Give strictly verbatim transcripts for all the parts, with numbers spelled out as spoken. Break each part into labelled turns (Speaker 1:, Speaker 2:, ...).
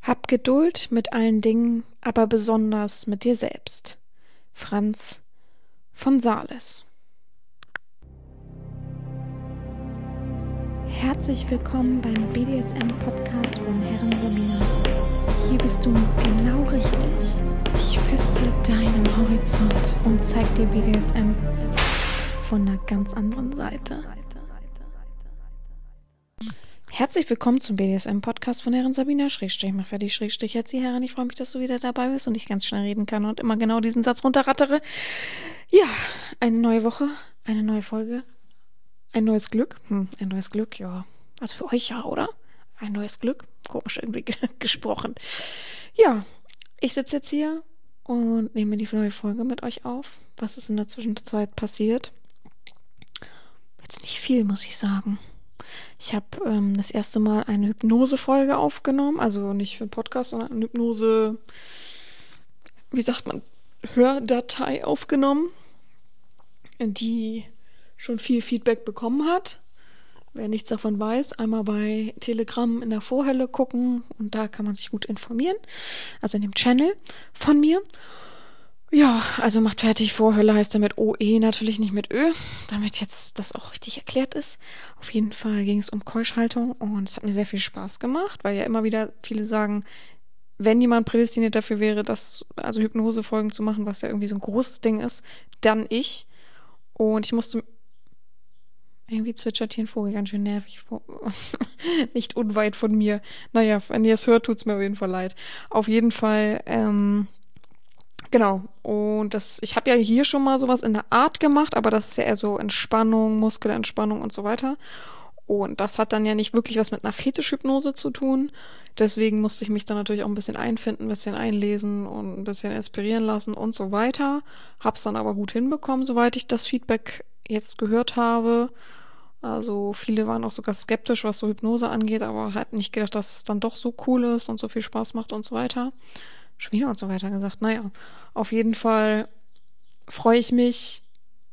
Speaker 1: Hab Geduld mit allen Dingen, aber besonders mit dir selbst. Franz von Sales. Herzlich willkommen beim B D S M-Podcast von Herren Sabina. Hier bist du genau richtig. Ich feste deinen Horizont und zeig dir B D S M von einer ganz anderen Seite. Herzlich willkommen zum B D S M-Podcast von Herren Sabina, Schrägstrich, mach fertig, Schrägstrich, jetzt die Herren. Ich freue mich, dass du wieder dabei bist und ich ganz schnell reden kann und immer genau diesen Satz runterrattere. Ja, eine neue Woche, eine neue Folge, ein neues Glück. Hm, ein neues Glück, ja. Also für euch ja, oder? Ein neues Glück. Komisch irgendwie gesprochen. Ja, ich sitze jetzt hier und nehme die neue Folge mit euch auf. Was ist in der Zwischenzeit passiert? Jetzt nicht viel, muss ich sagen. Ich habe ähm, das erste Mal eine Hypnose-Folge aufgenommen, also nicht für einen Podcast, sondern eine Hypnose, wie sagt man, Hördatei aufgenommen, die schon viel Feedback bekommen hat. Wer nichts davon weiß, einmal bei Telegram in der Vorhölle gucken und da kann man sich gut informieren, also in dem Channel von mir. Ja, also macht fertig, Vorhölle heißt damit O E, natürlich nicht mit Ö, damit jetzt das auch richtig erklärt ist. Auf jeden Fall ging es um Keuschhaltung und es hat mir sehr viel Spaß gemacht, weil ja immer wieder viele sagen, wenn jemand prädestiniert dafür wäre, das, also Hypnosefolgen zu machen, was ja irgendwie so ein großes Ding ist, dann ich. Und ich musste, irgendwie zwitschert hier ein Vogel ganz schön nervig, nicht unweit von mir. Naja, wenn ihr es hört, tut's mir auf jeden Fall leid. Auf jeden Fall, ähm, Genau, und das, ich habe ja hier schon mal sowas in der Art gemacht, aber das ist ja eher so Entspannung, Muskelentspannung und so weiter. Und das hat dann ja nicht wirklich was mit einer Fetischhypnose zu tun. Deswegen musste ich mich dann natürlich auch ein bisschen einfinden, ein bisschen einlesen und ein bisschen inspirieren lassen und so weiter. Hab's dann aber gut hinbekommen, soweit ich das Feedback jetzt gehört habe. Also viele waren auch sogar skeptisch, was so Hypnose angeht, aber hatten nicht gedacht, dass es dann doch so cool ist und so viel Spaß macht und so weiter. Schon wieder und so weiter gesagt. Naja, auf jeden Fall freue ich mich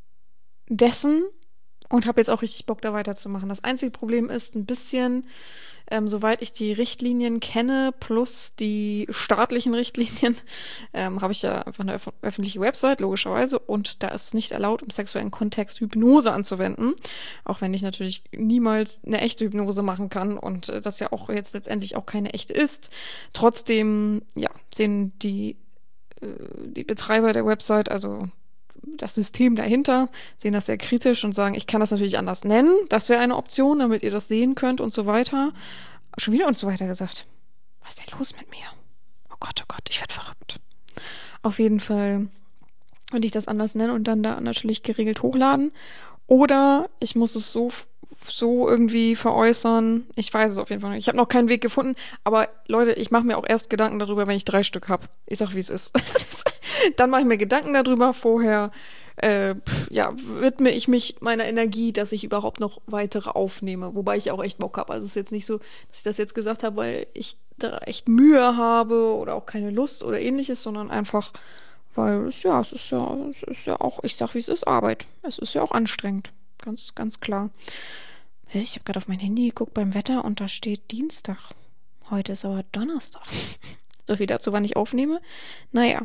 Speaker 1: dessen und habe jetzt auch richtig Bock, da weiterzumachen. Das einzige Problem ist ein bisschen, ähm, soweit ich die Richtlinien kenne, plus die staatlichen Richtlinien, ähm, habe ich ja einfach eine öf- öffentliche Website, logischerweise, und da ist es nicht erlaubt, im sexuellen Kontext Hypnose anzuwenden, auch wenn ich natürlich niemals eine echte Hypnose machen kann und äh, das ja auch jetzt letztendlich auch keine echte ist. Trotzdem, ja, sehen die, äh, die Betreiber der Website, also das System dahinter, sehen das sehr kritisch und sagen, ich kann das natürlich anders nennen, das wäre eine Option, damit ihr das sehen könnt und so weiter. Schon wieder und so weiter gesagt. Was ist denn los mit mir? Oh Gott, oh Gott, ich werde verrückt. Auf jeden Fall würde ich das anders nennen und dann da natürlich geregelt hochladen. Oder ich muss es so so irgendwie veräußern. Ich weiß es auf jeden Fall nicht. Ich habe noch keinen Weg gefunden. Aber Leute, ich mache mir auch erst Gedanken darüber, wenn ich drei Stück habe. Ich sag, wie es ist. Dann mache ich mir Gedanken darüber. Vorher äh, pf, ja, widme ich mich meiner Energie, dass ich überhaupt noch weitere aufnehme. Wobei ich auch echt Bock habe. Also es ist jetzt nicht so, dass ich das jetzt gesagt habe, weil ich da echt Mühe habe oder auch keine Lust oder ähnliches, sondern einfach, weil es ja, es ist ja, es ist ja auch, ich sag, wie es ist, Arbeit. Es ist ja auch anstrengend. Ganz, ganz klar. Ich habe gerade auf mein Handy geguckt beim Wetter und da steht Dienstag. Heute ist aber Donnerstag. So viel dazu, wann ich aufnehme. Naja.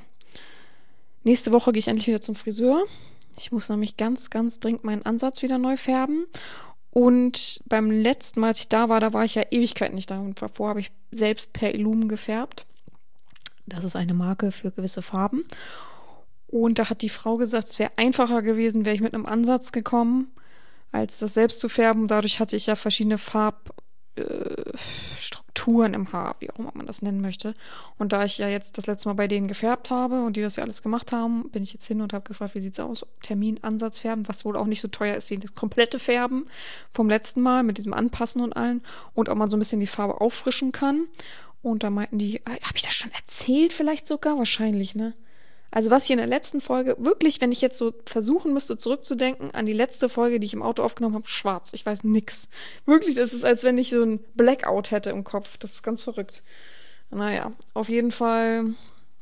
Speaker 1: Nächste Woche gehe ich endlich wieder zum Friseur. Ich muss nämlich ganz, ganz dringend meinen Ansatz wieder neu färben. Und beim letzten Mal, als ich da war, da war ich ja Ewigkeiten nicht da. Und davor habe ich selbst per Illum gefärbt. Das ist eine Marke für gewisse Farben. Und da hat die Frau gesagt, es wäre einfacher gewesen, wäre ich mit einem Ansatz gekommen, als das selbst zu färben. Dadurch hatte ich ja verschiedene Farbstrukturen äh, im Haar, wie auch immer man das nennen möchte. Und da ich ja jetzt das letzte Mal bei denen gefärbt habe und die das ja alles gemacht haben, bin ich jetzt hin und habe gefragt, wie sieht's aus? Termin, Ansatz färben, was wohl auch nicht so teuer ist wie das komplette Färben vom letzten Mal mit diesem Anpassen und allen. Und ob man so ein bisschen die Farbe auffrischen kann. Und da meinten die, äh, habe ich das schon erzählt vielleicht sogar? Wahrscheinlich, ne? Also was hier in der letzten Folge, wirklich, wenn ich jetzt so versuchen müsste zurückzudenken an die letzte Folge, die ich im Auto aufgenommen habe, schwarz. Ich weiß nix. Wirklich, das ist, als wenn ich so ein Blackout hätte im Kopf. Das ist ganz verrückt. Naja, auf jeden Fall,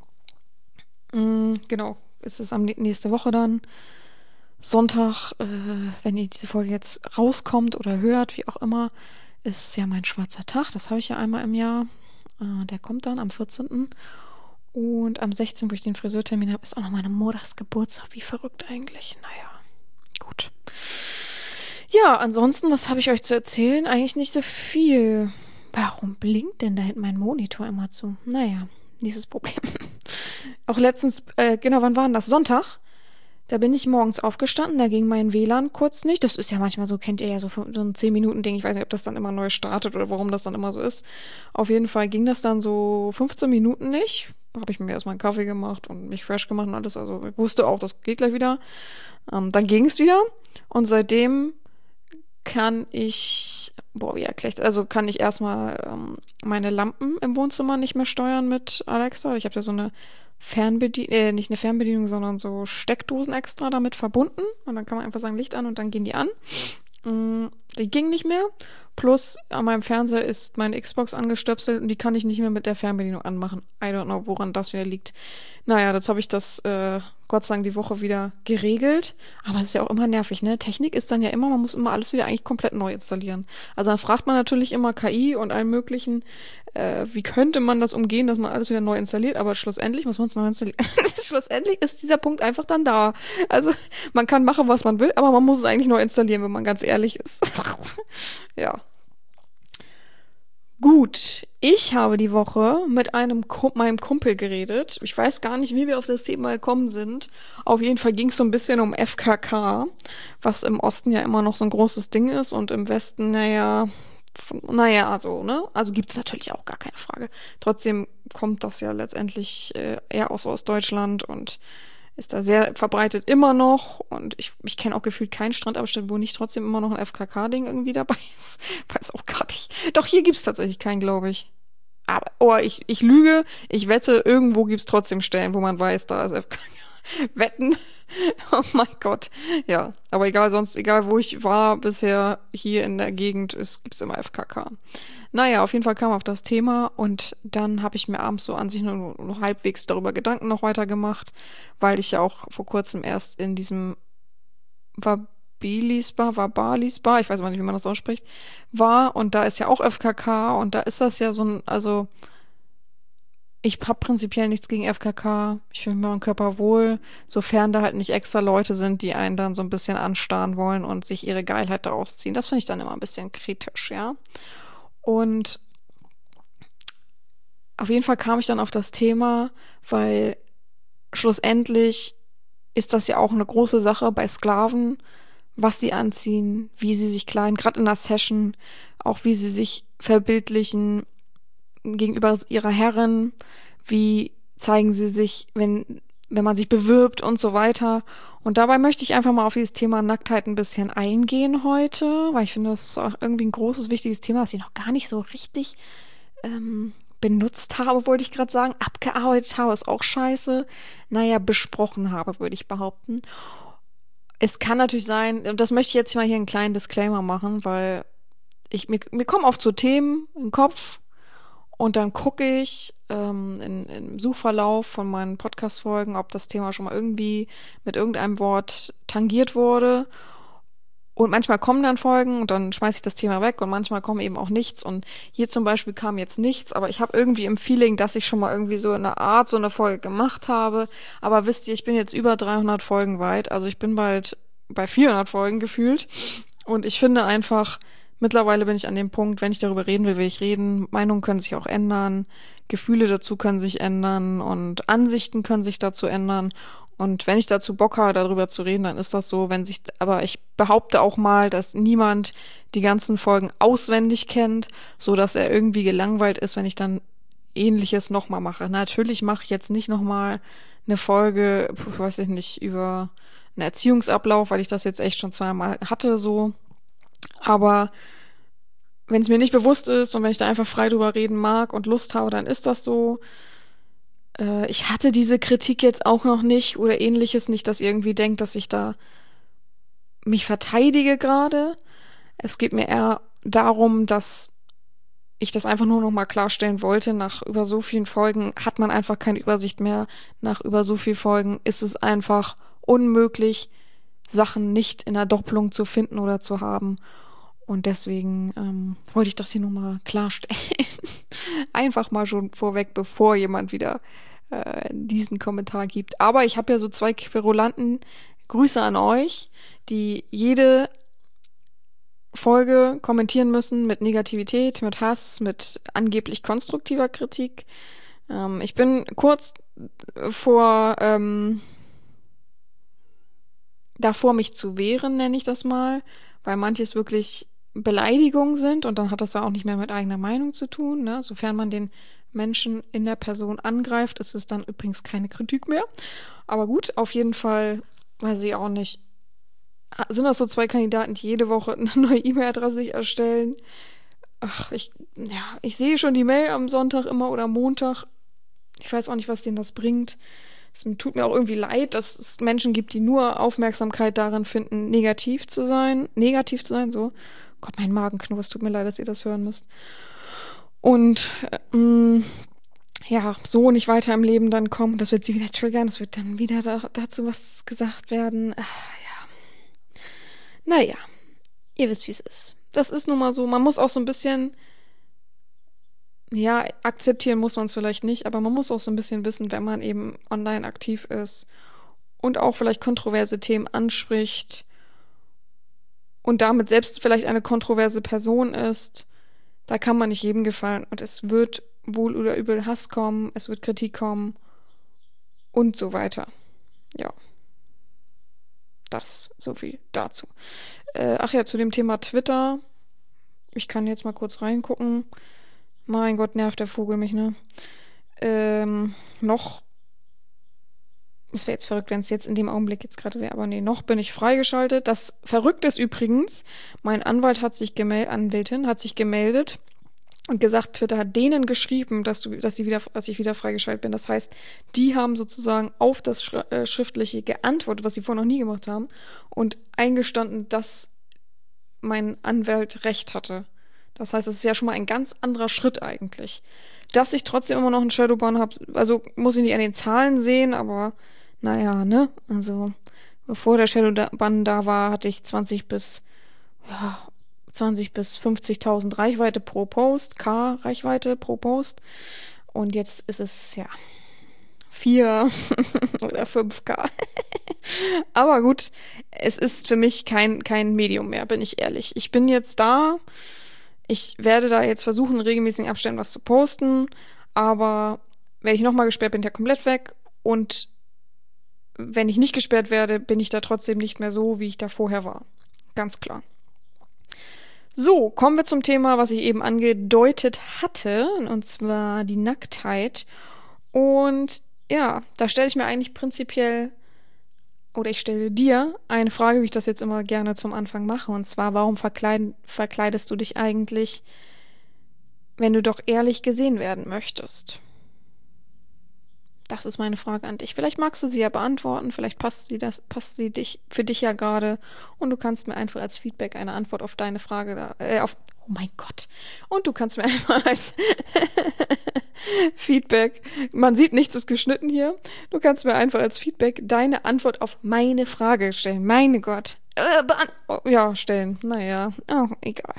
Speaker 1: mh, genau, ist es am nächste Woche dann. Sonntag, äh, wenn ihr diese Folge jetzt rauskommt oder hört, wie auch immer, ist ja mein schwarzer Tag. Das habe ich ja einmal im Jahr. Äh, der kommt dann am vierzehnten Und am sechzehnten, wo ich den Friseurtermin habe, ist auch noch meine Mutters Geburtstag. Wie verrückt eigentlich. Naja, gut. Ja, ansonsten, was habe ich euch zu erzählen? Eigentlich nicht so viel. Warum blinkt denn da hinten mein Monitor immer zu? Naja, dieses Problem. Auch letztens, äh, genau, wann war denn das? Sonntag? Da bin ich morgens aufgestanden, da ging mein W L A N kurz nicht. Das ist ja manchmal so, kennt ihr ja, so, so ein zehn Minuten Ding. Ich weiß nicht, ob das dann immer neu startet oder warum das dann immer so ist. Auf jeden Fall ging das dann so fünfzehn Minuten nicht. Da habe ich mir erstmal einen Kaffee gemacht und mich fresh gemacht und alles. Also ich wusste auch, das geht gleich wieder. Ähm, dann ging es wieder. Und seitdem kann ich, boah, wie erklärt, also kann ich erstmal ähm, meine Lampen im Wohnzimmer nicht mehr steuern mit Alexa. Ich habe ja so eine Fernbedienung, äh, nicht eine Fernbedienung, sondern so Steckdosen extra damit verbunden. Und dann kann man einfach sagen, Licht an und dann gehen die an. Mm, die ging nicht mehr. Plus an meinem Fernseher ist meine Xbox angestöpselt und die kann ich nicht mehr mit der Fernbedienung anmachen. I don't know, woran das wieder liegt. Naja, jetzt habe ich das äh, Gott sei Dank die Woche wieder geregelt. Aber es ist ja auch immer nervig, ne? Technik ist dann ja immer, man muss immer alles wieder eigentlich komplett neu installieren. Also dann fragt man natürlich immer K I und allen möglichen, äh, wie könnte man das umgehen, dass man alles wieder neu installiert, aber schlussendlich muss man es neu installieren. Schlussendlich ist dieser Punkt einfach dann da. Also man kann machen, was man will, aber man muss es eigentlich neu installieren, wenn man ganz ehrlich ist. Ja. Gut, ich habe die Woche mit einem Kum- meinem Kumpel geredet. Ich weiß gar nicht, wie wir auf das Thema gekommen sind. Auf jeden Fall ging es so ein bisschen um F K K, was im Osten ja immer noch so ein großes Ding ist und im Westen, naja, naja, also, ne? Also gibt's natürlich auch gar keine Frage. Trotzdem kommt das ja letztendlich äh, eher aus Ostdeutschland und ist da sehr verbreitet immer noch. Und ich, ich kenne auch gefühlt keinen Strandabschnitt, wo nicht trotzdem immer noch ein F K K-Ding irgendwie dabei ist. Weiß auch gar nicht. Doch, hier gibt's tatsächlich keinen, glaube ich. Aber, oh, ich, ich lüge. Ich wette, irgendwo gibt's trotzdem Stellen, wo man weiß, da ist F K K. Wetten. Oh mein Gott. Ja, aber egal, sonst, egal wo ich war bisher hier in der Gegend, ist, gibt's immer F K K. Naja, auf jeden Fall kam auf das Thema und dann habe ich mir abends so an sich nur, nur halbwegs darüber Gedanken noch weiter gemacht, weil ich ja auch vor kurzem erst in diesem Wabilisbar, Wabalisbar, ich weiß mal nicht, wie man das ausspricht, war und da ist ja auch F K K und da ist das ja so ein, also ich habe prinzipiell nichts gegen F K K. Ich fühle mich mit meinem Körper wohl, sofern da halt nicht extra Leute sind, die einen dann so ein bisschen anstarren wollen und sich ihre Geilheit daraus ziehen. Das finde ich dann immer ein bisschen kritisch, ja. Und auf jeden Fall kam ich dann auf das Thema, weil schlussendlich ist das ja auch eine große Sache bei Sklaven, was sie anziehen, wie sie sich kleiden, gerade in der Session, auch wie sie sich verbildlichen gegenüber ihrer Herrin, wie zeigen sie sich, wenn wenn man sich bewirbt und so weiter. Und dabei möchte ich einfach mal auf dieses Thema Nacktheit ein bisschen eingehen heute, weil ich finde, das ist auch irgendwie ein großes, wichtiges Thema, das ich noch gar nicht so richtig ähm, benutzt habe, wollte ich gerade sagen. Abgearbeitet habe, ist auch scheiße. Naja, besprochen habe, würde ich behaupten. Es kann natürlich sein, und das möchte ich jetzt mal hier einen kleinen Disclaimer machen, weil ich mir, mir kommen oft so Themen im Kopf, und dann gucke ich ähm, in, im Suchverlauf von meinen Podcast-Folgen, ob das Thema schon mal irgendwie mit irgendeinem Wort tangiert wurde. Und manchmal kommen dann Folgen und dann schmeiße ich das Thema weg und manchmal kommt eben auch nichts. Und hier zum Beispiel kam jetzt nichts, aber ich habe irgendwie im Feeling, dass ich schon mal irgendwie so in einer Art so eine Folge gemacht habe. Aber wisst ihr, ich bin jetzt über dreihundert Folgen weit. Also ich bin bald bei vierhundert Folgen gefühlt. Und ich finde einfach, mittlerweile bin ich an dem Punkt, wenn ich darüber reden will, will ich reden. Meinungen können sich auch ändern, Gefühle dazu können sich ändern und Ansichten können sich dazu ändern. Und wenn ich dazu Bock habe, darüber zu reden, dann ist das so. Wenn sich, aber ich behaupte auch mal, dass niemand die ganzen Folgen auswendig kennt, so dass er irgendwie gelangweilt ist, wenn ich dann Ähnliches nochmal mache. Natürlich mache ich jetzt nicht nochmal eine Folge, weiß ich nicht, über einen Erziehungsablauf, weil ich das jetzt echt schon zweimal hatte, so. Aber wenn es mir nicht bewusst ist und wenn ich da einfach frei drüber reden mag und Lust habe, dann ist das so. Äh, ich hatte diese Kritik jetzt auch noch nicht oder ähnliches, nicht, dass ihr irgendwie denkt, dass ich da mich verteidige gerade. Es geht mir eher darum, dass ich das einfach nur noch mal klarstellen wollte. Nach über so vielen Folgen hat man einfach keine Übersicht mehr. Nach über so vielen Folgen ist es einfach unmöglich, Sachen nicht in der Doppelung zu finden oder zu haben. Und deswegen ähm, wollte ich das hier nur mal klarstellen. Einfach mal schon vorweg, bevor jemand wieder äh, diesen Kommentar gibt. Aber ich habe ja so zwei Querulanten. Grüße an euch, die jede Folge kommentieren müssen mit Negativität, mit Hass, mit angeblich konstruktiver Kritik. Ähm, ich bin kurz vor ähm, davor, mich zu wehren, nenne ich das mal, weil manches wirklich Beleidigungen sind und dann hat das ja auch nicht mehr mit eigener Meinung zu tun. Ne? Sofern man den Menschen in der Person angreift, ist es dann übrigens keine Kritik mehr. Aber gut, auf jeden Fall, weiß ich auch nicht, sind das so zwei Kandidaten, die jede Woche eine neue E-Mail-Adresse sich erstellen. Ach, ich, ja, ich sehe schon die Mail am Sonntag immer oder Montag. Ich weiß auch nicht, was denen das bringt. Es tut mir auch irgendwie leid, dass es Menschen gibt, die nur Aufmerksamkeit darin finden, negativ zu sein. Negativ zu sein, so. Gott, mein Magen knurrt, es tut mir leid, dass ihr das hören müsst. Und, ähm, ja, so nicht weiter im Leben dann kommen. Das wird sie wieder triggern, es wird dann wieder da, dazu was gesagt werden. Ach, ja. Naja, ihr wisst, wie es ist. Das ist nun mal so. Man muss auch so ein bisschen, ja, akzeptieren muss man es vielleicht nicht, aber man muss auch so ein bisschen wissen, wenn man eben online aktiv ist und auch vielleicht kontroverse Themen anspricht und damit selbst vielleicht eine kontroverse Person ist, da kann man nicht jedem gefallen und es wird wohl oder übel Hass kommen, es wird Kritik kommen und so weiter. Ja. Das so viel dazu. Äh, ach ja, zu dem Thema Twitter. Ich kann jetzt mal kurz reingucken. Mein Gott, nervt der Vogel mich, ne? Ähm, noch. Es wäre jetzt verrückt, wenn es jetzt in dem Augenblick jetzt gerade wäre, aber nee, noch bin ich freigeschaltet. Das Verrückte ist übrigens, mein Anwalt hat sich gemeldet, Anwältin hat sich gemeldet und gesagt, Twitter hat denen geschrieben, dass du, dass sie wieder, dass ich wieder freigeschaltet bin. Das heißt, die haben sozusagen auf das Schri- äh, Schriftliche geantwortet, was sie vorher noch nie gemacht haben, und eingestanden, dass mein Anwalt recht hatte. Das heißt, es ist ja schon mal ein ganz anderer Schritt eigentlich. Dass ich trotzdem immer noch einen Shadowban habe, also muss ich nicht an den Zahlen sehen, aber naja, ne? Also, bevor der Shadowban da war, hatte ich zwanzig bis, ja, zwanzig bis fünfzigtausend Reichweite pro Post, K Reichweite pro Post. Und jetzt ist es, ja, vier oder fünf K. Aber gut, es ist für mich kein, kein Medium mehr, bin ich ehrlich. Ich bin jetzt da. Ich werde da jetzt versuchen, in regelmäßigen Abständen was zu posten. Aber wenn ich nochmal gesperrt bin, bin ich ja komplett weg. Und wenn ich nicht gesperrt werde, bin ich da trotzdem nicht mehr so, wie ich da vorher war. Ganz klar. So, kommen wir zum Thema, was ich eben angedeutet hatte, und zwar die Nacktheit. Und ja, da stelle ich mir eigentlich prinzipiell, oder ich stelle dir eine Frage, wie ich das jetzt immer gerne zum Anfang mache, und zwar, warum verkleiden, verkleidest du dich eigentlich, wenn du doch ehrlich gesehen werden möchtest? Das ist meine Frage an dich. Vielleicht magst du sie ja beantworten, vielleicht passt sie das, passt sie dich für dich ja gerade und du kannst mir einfach als Feedback eine Antwort auf deine Frage, da, äh, auf, oh mein Gott, und du kannst mir einfach als Feedback, man sieht, nichts ist geschnitten hier, du kannst mir einfach als Feedback deine Antwort auf meine Frage stellen. Meine Gott. Äh, beant- oh, ja, stellen. Naja, oh, egal.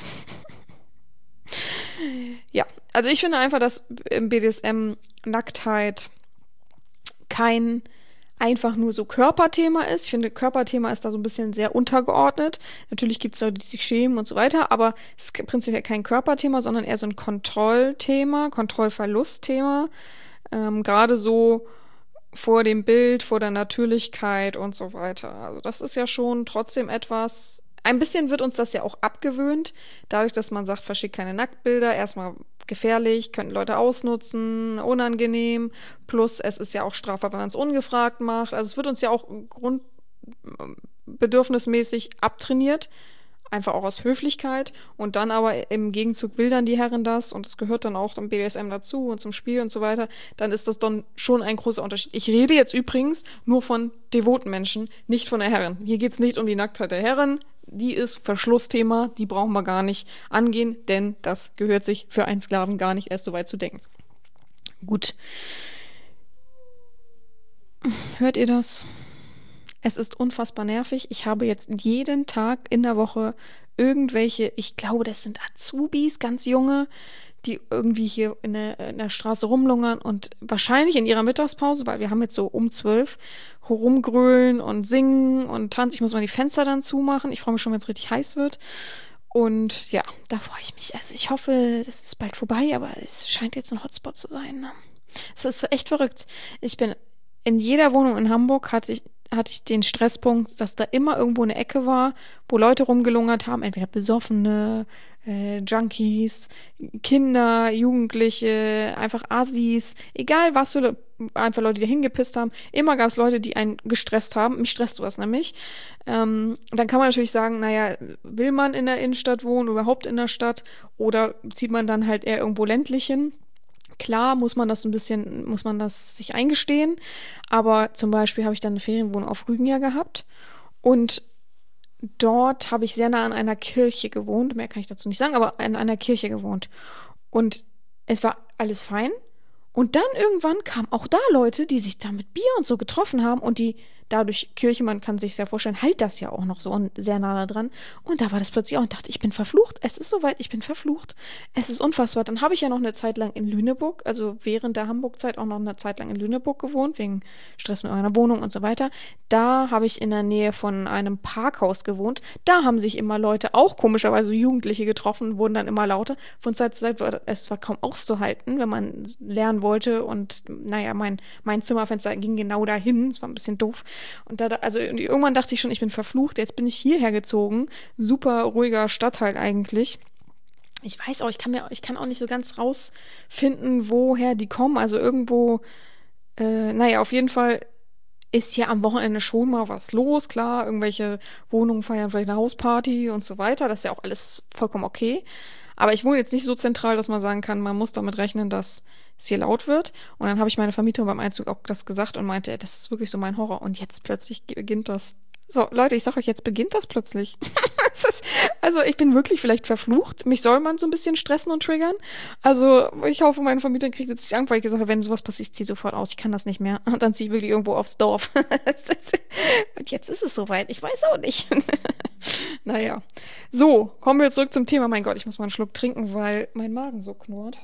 Speaker 1: Ja, also ich finde einfach, dass im B D S M Nacktheit kein einfach nur so Körperthema ist. Ich finde, Körperthema ist da so ein bisschen sehr untergeordnet. Natürlich gibt es Leute, die sich schämen und so weiter, aber es ist prinzipiell kein Körperthema, sondern eher so ein Kontrollthema, Kontrollverlustthema. Ähm, gerade so vor dem Bild, vor der Natürlichkeit und so weiter. Also das ist ja schon trotzdem etwas, ein bisschen wird uns das ja auch abgewöhnt, dadurch, dass man sagt, verschickt keine Nacktbilder, erstmal gefährlich, könnten Leute ausnutzen, unangenehm, plus es ist ja auch strafbar, wenn man es ungefragt macht. Also es wird uns ja auch grundbedürfnismäßig abtrainiert, einfach auch aus Höflichkeit, und dann aber im Gegenzug will dann die Herren das und es gehört dann auch zum B D S M dazu und zum Spiel und so weiter, dann ist das dann schon ein großer Unterschied. Ich rede jetzt übrigens nur von devoten Menschen, nicht von der Herren. Hier geht's nicht um die Nacktheit der Herren, die ist Verschlussthema, die brauchen wir gar nicht angehen, denn das gehört sich für einen Sklaven gar nicht erst so weit zu denken. Gut. Hört ihr das? Es ist unfassbar nervig. Ich habe jetzt jeden Tag in der Woche irgendwelche, ich glaube, das sind Azubis, ganz junge, die irgendwie hier in der, in der Straße rumlungern und wahrscheinlich in ihrer Mittagspause, weil wir haben jetzt so um zwölf, rumgrölen und singen und tanzen. Ich muss mal die Fenster dann zumachen. Ich freue mich schon, wenn es richtig heiß wird. Und ja, da freue ich mich. Also ich hoffe, das ist bald vorbei, aber es scheint jetzt ein Hotspot zu sein. Ne? Es ist so echt verrückt. Ich bin in jeder Wohnung in Hamburg hatte ich hatte ich den Stresspunkt, dass da immer irgendwo eine Ecke war, wo Leute rumgelungert haben, entweder Besoffene, äh, Junkies, Kinder, Jugendliche, einfach Assis, egal was, so, einfach Leute, die da hingepisst haben. Immer gab es Leute, die einen gestresst haben. Mich stresst sowas nämlich. Ähm, dann kann man natürlich sagen, naja, will man in der Innenstadt wohnen, überhaupt in der Stadt, oder zieht man dann halt eher irgendwo ländlich hin? Klar muss man das ein bisschen, muss man das sich eingestehen, aber zum Beispiel habe ich dann eine Ferienwohnung auf Rügen ja gehabt und dort habe ich sehr nah an einer Kirche gewohnt, mehr kann ich dazu nicht sagen, aber an einer Kirche gewohnt und es war alles fein und dann irgendwann kamen auch da Leute, die sich da mit Bier und so getroffen haben und die dadurch, Kirche, man kann sich sehr vorstellen, halt das ja auch noch so und sehr nah da dran. Und da war das plötzlich auch und dachte, ich bin verflucht. Es ist soweit, ich bin verflucht. Es ist unfassbar. Dann habe ich ja noch eine Zeit lang in Lüneburg, also während der Hamburg-Zeit auch noch eine Zeit lang in Lüneburg gewohnt, wegen Stress mit meiner Wohnung und so weiter. Da habe ich in der Nähe von einem Parkhaus gewohnt. Da haben sich immer Leute, auch komischerweise Jugendliche getroffen, wurden dann immer lauter. Von Zeit zu Zeit war es war kaum auszuhalten, wenn man lernen wollte. Und naja, mein, mein Zimmerfenster ging genau dahin. Es war ein bisschen doof. Und da, also irgendwann dachte ich schon, ich bin verflucht. Jetzt bin ich hierher gezogen. Super ruhiger Stadtteil eigentlich. Ich weiß auch, ich kann mir, ich kann auch nicht so ganz rausfinden, woher die kommen. Also irgendwo, äh, naja, auf jeden Fall ist hier am Wochenende schon mal was los. Klar, irgendwelche Wohnungen feiern vielleicht eine Hausparty und so weiter. Das ist ja auch alles vollkommen okay. Aber ich wohne jetzt nicht so zentral, dass man sagen kann, man muss damit rechnen, dass es hier laut wird. Und dann habe ich meine Vermieterin beim Einzug auch das gesagt und meinte, das ist wirklich so mein Horror. Und jetzt plötzlich beginnt das. So, Leute, ich sag euch, jetzt beginnt das plötzlich. Es ist, also ich bin wirklich vielleicht verflucht. Mich soll man so ein bisschen stressen und triggern. Also ich hoffe, meine Vermieterin kriegt jetzt nicht Angst, weil ich gesagt habe, wenn sowas passiert, ich ziehe sofort aus. Ich kann das nicht mehr. Und dann ziehe ich wirklich irgendwo aufs Dorf. Und jetzt ist es soweit. Ich weiß auch nicht. Naja. So, kommen wir zurück zum Thema. Mein Gott, ich muss mal einen Schluck trinken, weil mein Magen so knurrt.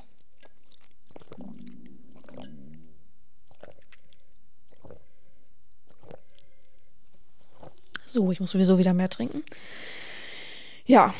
Speaker 1: So, ich muss sowieso wieder mehr trinken. Ja.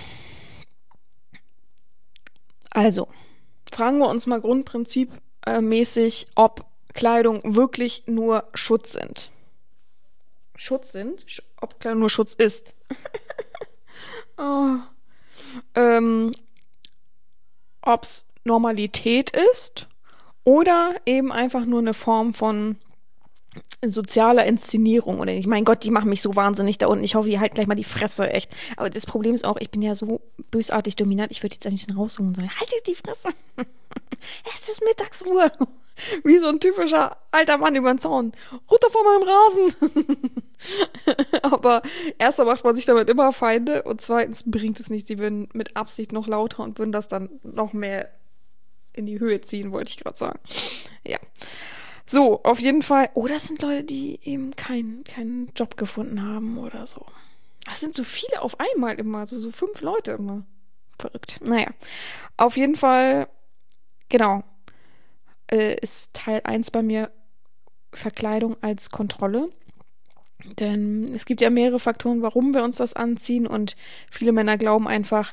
Speaker 1: Also, fragen wir uns mal grundprinzipmäßig, ob Kleidung wirklich nur Schutz sind. Schutz sind? Ob Kleidung nur Schutz ist. oh. ähm, ob es Normalität ist oder eben einfach nur eine Form von sozialer Inszenierung oder nicht. Mein Gott, die machen mich so wahnsinnig da unten. Ich hoffe, ihr haltet gleich mal die Fresse, echt. Aber das Problem ist auch, ich bin ja so bösartig dominant. Ich würde jetzt ein bisschen raussuchen und sagen, haltet die Fresse. Es ist Mittagsruhe. Wie so ein typischer alter Mann über den Zaun. Runter von meinem Rasen. Aber erstmal macht man sich damit immer Feinde und zweitens bringt es nichts. Die würden mit Absicht noch lauter und würden das dann noch mehr in die Höhe ziehen, wollte ich gerade sagen. Ja. So, auf jeden Fall. Oh, das sind Leute, die eben keinen keinen Job gefunden haben oder so. Das sind so viele auf einmal immer, so, so fünf Leute immer. Verrückt. Naja, auf jeden Fall, genau, äh, ist Teil eins bei mir Verkleidung als Kontrolle. Denn es gibt ja mehrere Faktoren, warum wir uns das anziehen und viele Männer glauben einfach,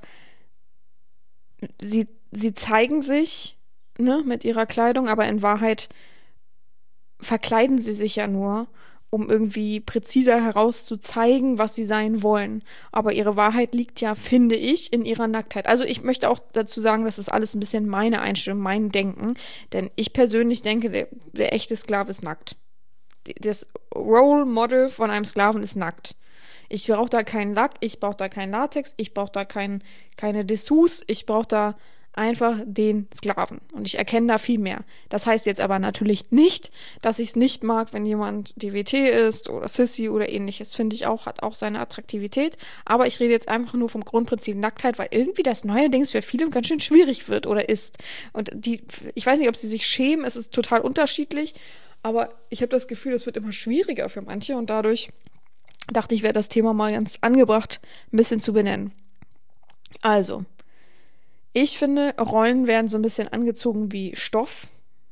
Speaker 1: sie, sie zeigen sich, ne, mit ihrer Kleidung, aber in Wahrheit verkleiden sie sich ja nur, um irgendwie präziser herauszuzeigen, was sie sein wollen. Aber ihre Wahrheit liegt ja, finde ich, in ihrer Nacktheit. Also ich möchte auch dazu sagen, das ist alles ein bisschen meine Einstellung, mein Denken. Denn ich persönlich denke, der, der echte Sklave ist nackt. Das Role Model von einem Sklaven ist nackt. Ich brauche da keinen Lack, ich brauche da keinen Latex, ich brauche da kein, keine Dessous, ich brauche da einfach den Sklaven. Und ich erkenne da viel mehr. Das heißt jetzt aber natürlich nicht, dass ich es nicht mag, wenn jemand D W T ist oder Sissy oder ähnliches. Finde ich auch, hat auch seine Attraktivität. Aber ich rede jetzt einfach nur vom Grundprinzip Nacktheit, weil irgendwie das neuerdings für viele ganz schön schwierig wird oder ist. Und die, ich weiß nicht, ob sie sich schämen, es ist total unterschiedlich. Aber ich habe das Gefühl, es wird immer schwieriger für manche und dadurch dachte ich, wäre das Thema mal ganz angebracht, ein bisschen zu benennen. Also, ich finde, Rollen werden so ein bisschen angezogen wie Stoff.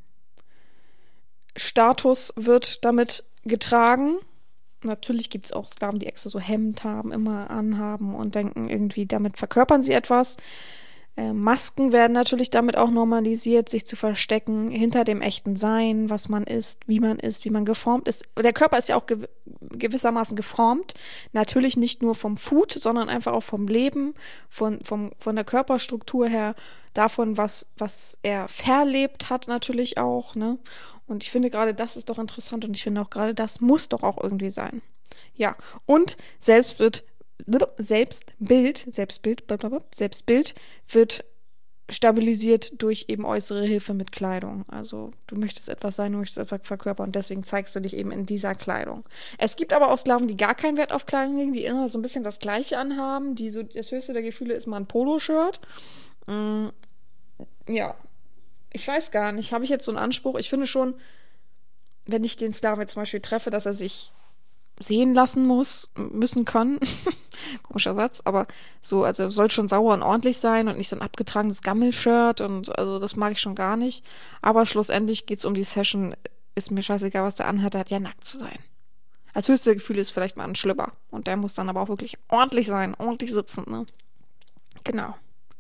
Speaker 1: Status wird damit getragen. Natürlich gibt es auch Sklaven, die extra so Hemd haben, immer anhaben und denken, irgendwie damit verkörpern sie etwas. Äh, Masken werden natürlich damit auch normalisiert, sich zu verstecken hinter dem echten Sein, was man ist, wie man ist, wie man geformt ist. Der Körper ist ja auch gew- gewissermaßen geformt. Natürlich nicht nur vom Food, sondern einfach auch vom Leben, von, vom, von der Körperstruktur her, davon, was, was er verlebt hat natürlich auch, ne? Und ich finde gerade das ist doch interessant und ich finde auch gerade das muss doch auch irgendwie sein. Ja, und Selbstbild, Selbstbild, Selbstbild, blablabla, Selbstbild wird stabilisiert durch eben äußere Hilfe mit Kleidung. Also du möchtest etwas sein, du möchtest etwas verkörpern und deswegen zeigst du dich eben in dieser Kleidung. Es gibt aber auch Sklaven, die gar keinen Wert auf Kleidung legen, die immer so ein bisschen das Gleiche anhaben, die so, das höchste der Gefühle ist mal ein Poloshirt. Mm, ja, ich weiß gar nicht, habe ich jetzt so einen Anspruch? Ich finde schon, wenn ich den Sklaven jetzt zum Beispiel treffe, dass er sich sehen lassen muss, müssen kann. Komischer Satz, aber so, also soll schon sauber und ordentlich sein und nicht so ein abgetragenes Gammelshirt und also das mag ich schon gar nicht. Aber schlussendlich geht's um die Session, ist mir scheißegal, was der anhat, der hat ja nackt zu sein. Als höchste Gefühl ist vielleicht mal ein Schlüpper und der muss dann aber auch wirklich ordentlich sein, ordentlich sitzen, ne? Genau.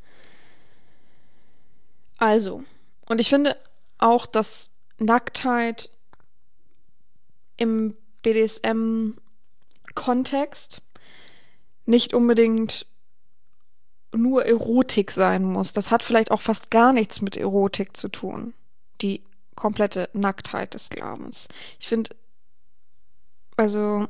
Speaker 1: Also, und ich finde auch, dass Nacktheit im B D S M-Kontext nicht unbedingt nur Erotik sein muss. Das hat vielleicht auch fast gar nichts mit Erotik zu tun. Die komplette Nacktheit des Sklavens. Ich finde, also,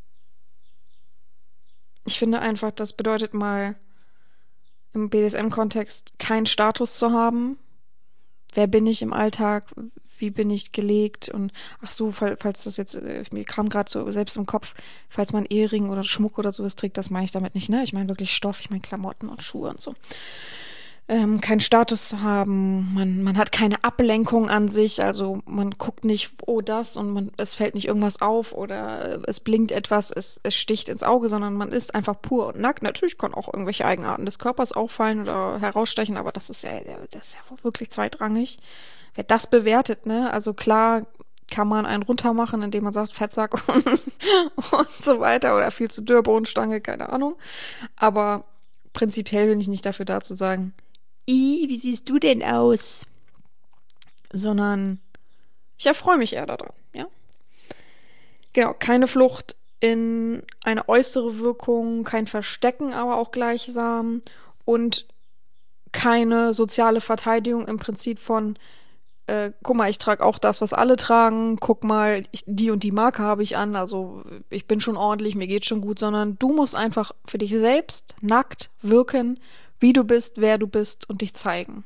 Speaker 1: ich finde einfach, das bedeutet mal im B D S M-Kontext keinen Status zu haben. Wer bin ich im Alltag? Wie bin ich gelegt? Und ach so, falls das jetzt, äh, mir kam gerade so selbst im Kopf, falls man Ehering oder Schmuck oder sowas trägt, das meine ich damit nicht, ne? Ich meine wirklich Stoff, ich meine Klamotten und Schuhe und so. Ähm, keinen Status zu haben, man, man hat keine Ablenkung an sich, also man guckt nicht, oh das und man, es fällt nicht irgendwas auf oder es blinkt etwas, es, es sticht ins Auge, sondern man ist einfach pur und nackt. Natürlich können auch irgendwelche Eigenarten des Körpers auffallen oder herausstechen, aber das ist ja, das ist ja wirklich zweitrangig. Wer das bewertet, ne, also klar kann man einen runtermachen, indem man sagt Fettsack und, und so weiter oder viel zu dürr, Bohnenstange, keine Ahnung, aber prinzipiell bin ich nicht dafür da zu sagen, I, wie siehst du denn aus? Sondern ich erfreue mich eher daran, ja. Genau, keine Flucht in eine äußere Wirkung, kein Verstecken, aber auch gleichsam und keine soziale Verteidigung im Prinzip von, äh, guck mal, ich trage auch das, was alle tragen, guck mal, ich, die und die Marke habe ich an, also ich bin schon ordentlich, mir geht's schon gut, sondern du musst einfach für dich selbst nackt wirken, wie du bist, wer du bist und dich zeigen.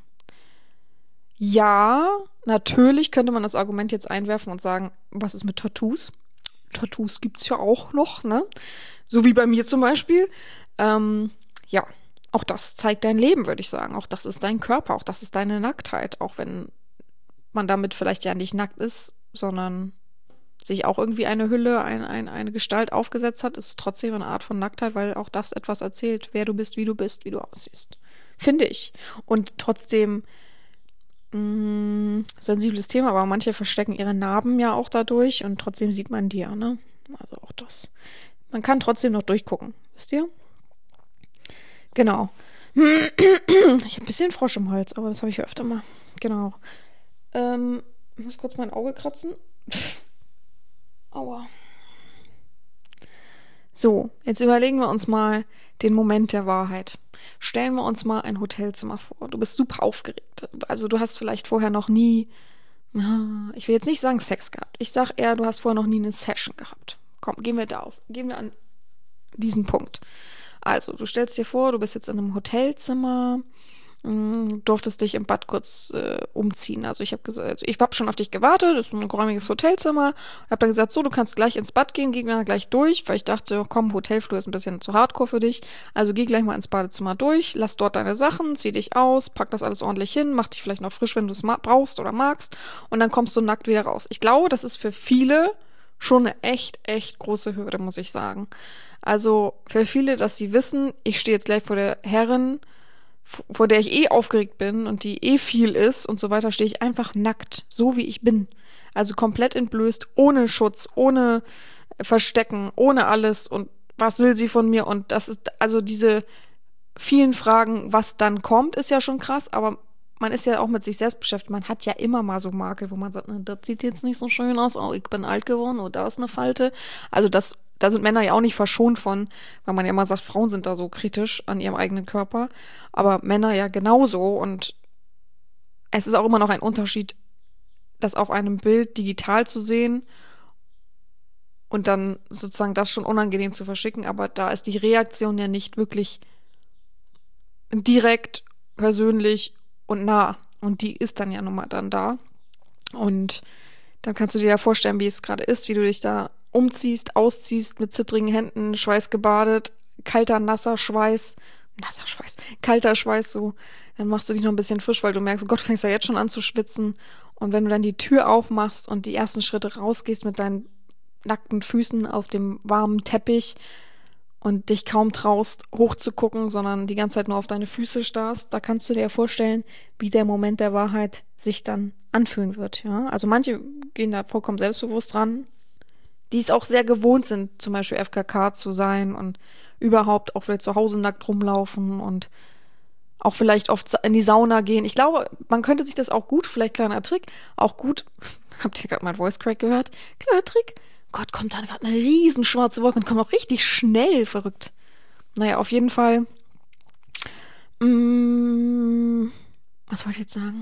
Speaker 1: Ja, natürlich könnte man das Argument jetzt einwerfen und sagen, was ist mit Tattoos? Tattoos gibt's ja auch noch, ne? So wie bei mir zum Beispiel. Ähm, ja, auch das zeigt dein Leben, würde ich sagen. Auch das ist dein Körper, auch das ist deine Nacktheit. Auch wenn man damit vielleicht ja nicht nackt ist, sondern sich auch irgendwie eine Hülle, ein, ein, eine Gestalt aufgesetzt hat, ist es trotzdem eine Art von Nacktheit, weil auch das etwas erzählt, wer du bist, wie du bist, wie du aussiehst. Finde ich. Und trotzdem mh, sensibles Thema, aber manche verstecken ihre Narben ja auch dadurch und trotzdem sieht man die ja, ne? Also auch das. Man kann trotzdem noch durchgucken, wisst ihr? Genau. Ich habe ein bisschen Frosch im Hals, aber das habe ich ja öfter mal. Genau. Ähm, ich muss kurz mein Auge kratzen. Aua. So, jetzt überlegen wir uns mal den Moment der Wahrheit. Stellen wir uns mal ein Hotelzimmer vor. Du bist super aufgeregt. Also du hast vielleicht vorher noch nie, ich will jetzt nicht sagen Sex gehabt. Ich sag eher, du hast vorher noch nie eine Session gehabt. Komm, gehen wir da auf. Gehen wir an diesen Punkt. Also, du stellst dir vor, du bist jetzt in einem Hotelzimmer, mh, durftest dich im Bad kurz äh, umziehen. Also ich habe gesagt, also ich habe schon auf dich gewartet, das ist ein geräumiges Hotelzimmer. Ich habe dann gesagt, so, du kannst gleich ins Bad gehen, geh dann gleich durch, weil ich dachte, komm, Hotelflur ist ein bisschen zu hardcore für dich. Also geh gleich mal ins Badezimmer durch, lass dort deine Sachen, zieh dich aus, pack das alles ordentlich hin, mach dich vielleicht noch frisch, wenn du es ma- brauchst oder magst und dann kommst du nackt wieder raus. Ich glaube, das ist für viele schon eine echt, echt große Hürde, muss ich sagen. Also für viele, dass sie wissen, ich stehe jetzt gleich vor der Herrin vor der ich eh aufgeregt bin und die eh viel ist und so weiter, stehe ich einfach nackt, so wie ich bin. Also komplett entblößt, ohne Schutz, ohne Verstecken, ohne alles und was will sie von mir? Und das ist, also diese vielen Fragen, was dann kommt, ist ja schon krass, aber man ist ja auch mit sich selbst beschäftigt. Man hat ja immer mal so Makel, wo man sagt, das sieht jetzt nicht so schön aus, oh, ich bin alt geworden, oh, da ist eine Falte. Also das, da sind Männer ja auch nicht verschont von, weil man ja immer sagt, Frauen sind da so kritisch an ihrem eigenen Körper, aber Männer ja genauso. Und es ist auch immer noch ein Unterschied, das auf einem Bild digital zu sehen und dann sozusagen das schon unangenehm zu verschicken, aber da ist die Reaktion ja nicht wirklich direkt, persönlich und nah. Und die ist dann ja nun mal dann da. Und dann kannst du dir ja vorstellen, wie es gerade ist, wie du dich da umziehst, ausziehst, mit zittrigen Händen, schweißgebadet, kalter, nasser Schweiß, nasser Schweiß, kalter Schweiß so. Dann machst du dich noch ein bisschen frisch, weil du merkst, oh Gott, du fängst ja jetzt schon an zu schwitzen. Und wenn du dann die Tür aufmachst und die ersten Schritte rausgehst mit deinen nackten Füßen auf dem warmen Teppich und dich kaum traust, hochzugucken, sondern die ganze Zeit nur auf deine Füße starrst, da kannst du dir ja vorstellen, wie der Moment der Wahrheit sich dann anfühlen wird. Ja? Also manche gehen da vollkommen selbstbewusst ran, die es auch sehr gewohnt sind, zum Beispiel F K K zu sein und überhaupt auch vielleicht zu Hause nackt rumlaufen und auch vielleicht oft in die Sauna gehen. Ich glaube, man könnte sich das auch gut, vielleicht kleiner Trick, auch gut, habt ihr gerade mein Voice Crack gehört? Kleiner Trick. Gott, kommt da gerade eine riesen schwarze Wolke und kommt auch richtig schnell, verrückt. Naja, auf jeden Fall. Mm, was wollte ich jetzt sagen?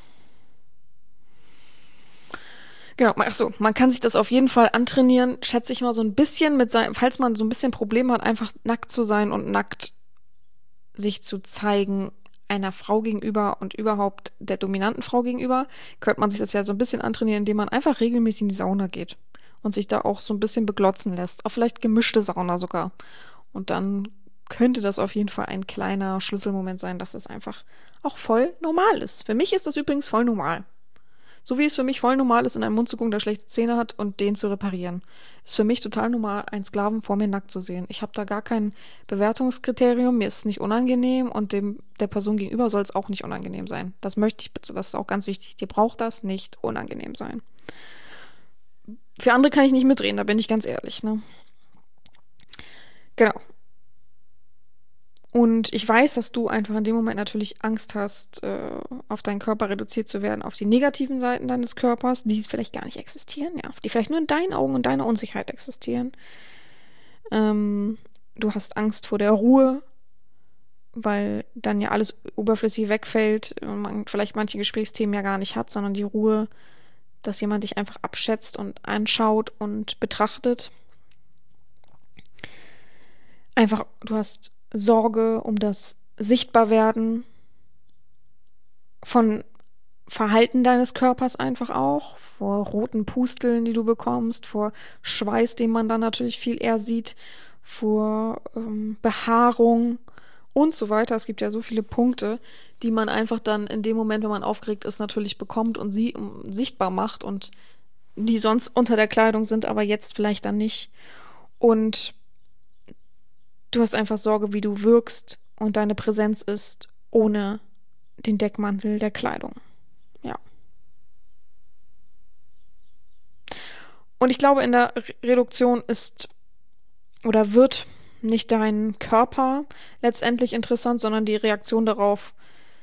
Speaker 1: Genau, ach so, man kann sich das auf jeden Fall antrainieren, schätze ich mal so ein bisschen mit sein, falls man so ein bisschen Probleme hat, einfach nackt zu sein und nackt sich zu zeigen einer Frau gegenüber und überhaupt der dominanten Frau gegenüber, könnte man sich das ja so ein bisschen antrainieren, indem man einfach regelmäßig in die Sauna geht und sich da auch so ein bisschen beglotzen lässt. Auch vielleicht gemischte Sauna sogar. Und dann könnte das auf jeden Fall ein kleiner Schlüsselmoment sein, dass es einfach auch voll normal ist. Für mich ist das übrigens voll normal. So wie es für mich voll normal ist, in einen Mund zu gucken, der schlechte Zähne hat und den zu reparieren. Ist für mich total normal, einen Sklaven vor mir nackt zu sehen. Ich habe da gar kein Bewertungskriterium, mir ist es nicht unangenehm und dem der Person gegenüber soll es auch nicht unangenehm sein. Das möchte ich bitte, das ist auch ganz wichtig. Dir braucht das nicht unangenehm sein. Für andere kann ich nicht mitreden, da bin ich ganz ehrlich, ne? Genau. Und ich weiß, dass du einfach in dem Moment natürlich Angst hast, äh, auf deinen Körper reduziert zu werden, auf die negativen Seiten deines Körpers, die vielleicht gar nicht existieren, ja, die vielleicht nur in deinen Augen und deiner Unsicherheit existieren. Ähm, du hast Angst vor der Ruhe, weil dann ja alles Oberflächliche wegfällt und man vielleicht manche Gesprächsthemen ja gar nicht hat, sondern die Ruhe, dass jemand dich einfach abschätzt und anschaut und betrachtet. Einfach, du hast Sorge um das Sichtbarwerden von Verhalten deines Körpers einfach auch, vor roten Pusteln, die du bekommst, vor Schweiß, den man dann natürlich viel eher sieht, vor ähm, Behaarung und so weiter. Es gibt ja so viele Punkte, die man einfach dann in dem Moment, wenn man aufgeregt ist, natürlich bekommt und sie um, sichtbar macht und die sonst unter der Kleidung sind, aber jetzt vielleicht dann nicht. Und du hast einfach Sorge, wie du wirkst und deine Präsenz ist ohne den Deckmantel der Kleidung. Ja. Und ich glaube, in der Re- Reduktion ist oder wird nicht dein Körper letztendlich interessant, sondern die Reaktion darauf,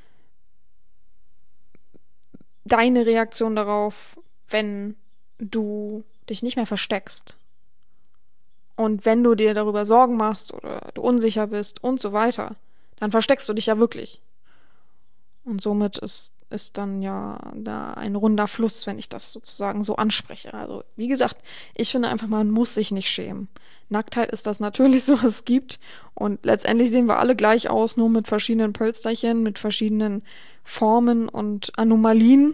Speaker 1: deine Reaktion darauf, wenn du dich nicht mehr versteckst. Und wenn du dir darüber Sorgen machst oder du unsicher bist und so weiter, dann versteckst du dich ja wirklich. Und somit ist, ist dann ja da ein runder Fluss, wenn ich das sozusagen so anspreche. Also wie gesagt, ich finde einfach, man muss sich nicht schämen. Nacktheit ist das Natürlichste, was es gibt. Und letztendlich sehen wir alle gleich aus, nur mit verschiedenen Pölsterchen, mit verschiedenen Formen und Anomalien.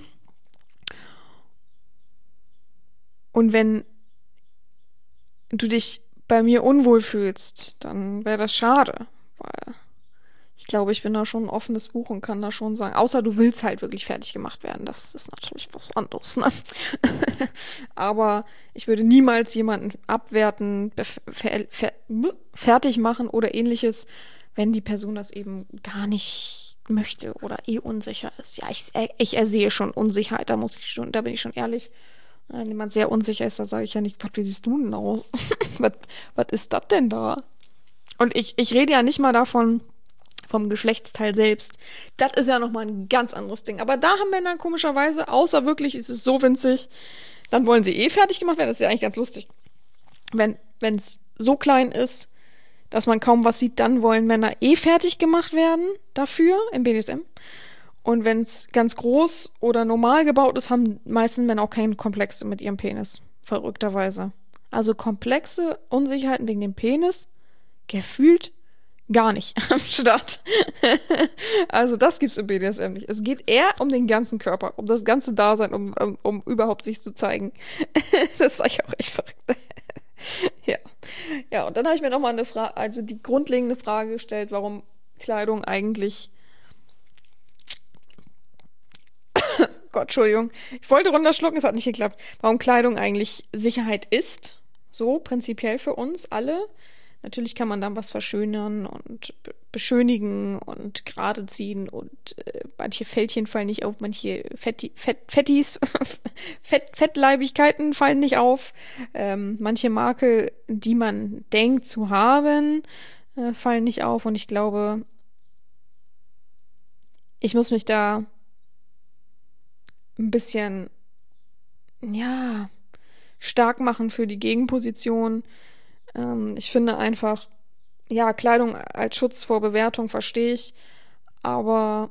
Speaker 1: Und wenn du dich bei mir unwohl fühlst, dann wäre das schade, weil ich glaube, ich bin da schon ein offenes Buch und kann da schon sagen, außer du willst halt wirklich fertig gemacht werden, das ist natürlich was anderes, ne? Aber ich würde niemals jemanden abwerten, fer fer fertig machen oder ähnliches, wenn die Person das eben gar nicht möchte oder eh unsicher ist. Ja, ich, ich ersehe schon Unsicherheit, da muss ich schon, da bin ich schon ehrlich. Wenn jemand sehr unsicher ist, da sage ich ja nicht, Gott, wie siehst du denn aus? was, was ist das denn da? Und ich, ich rede ja nicht mal davon, vom Geschlechtsteil selbst. Das ist ja nochmal ein ganz anderes Ding. Aber da haben Männer komischerweise, außer wirklich ist es so winzig, dann wollen sie eh fertig gemacht werden. Das ist ja eigentlich ganz lustig. Wenn wenn es so klein ist, dass man kaum was sieht, dann wollen Männer eh fertig gemacht werden dafür im B D S M. Und wenn es ganz groß oder normal gebaut ist, haben meisten Männer auch keine Komplexe mit ihrem Penis. Verrückterweise. Also komplexe Unsicherheiten wegen dem Penis, gefühlt gar nicht am Start. Also das gibt's im B D S M nicht. Es geht eher um den ganzen Körper, um das ganze Dasein, um, um, um überhaupt sich zu zeigen. Das ist eigentlich auch echt verrückt. Ja. Ja, und dann habe ich mir nochmal eine Frage, also die grundlegende Frage gestellt, warum Kleidung eigentlich Gott, Entschuldigung. Ich wollte runterschlucken, es hat nicht geklappt. Warum Kleidung eigentlich Sicherheit ist. So, prinzipiell für uns alle. Natürlich kann man dann was verschönern und beschönigen und gerade ziehen und äh, manche Fältchen fallen nicht auf, manche Fetti, Fett, Fettis, Fett, Fettleibigkeiten fallen nicht auf. Ähm, manche Makel, die man denkt zu haben, äh, fallen nicht auf. Und ich glaube, ich muss mich da ein bisschen, ja, stark machen für die Gegenposition. Ähm, ich finde einfach, ja, Kleidung als Schutz vor Bewertung verstehe ich, aber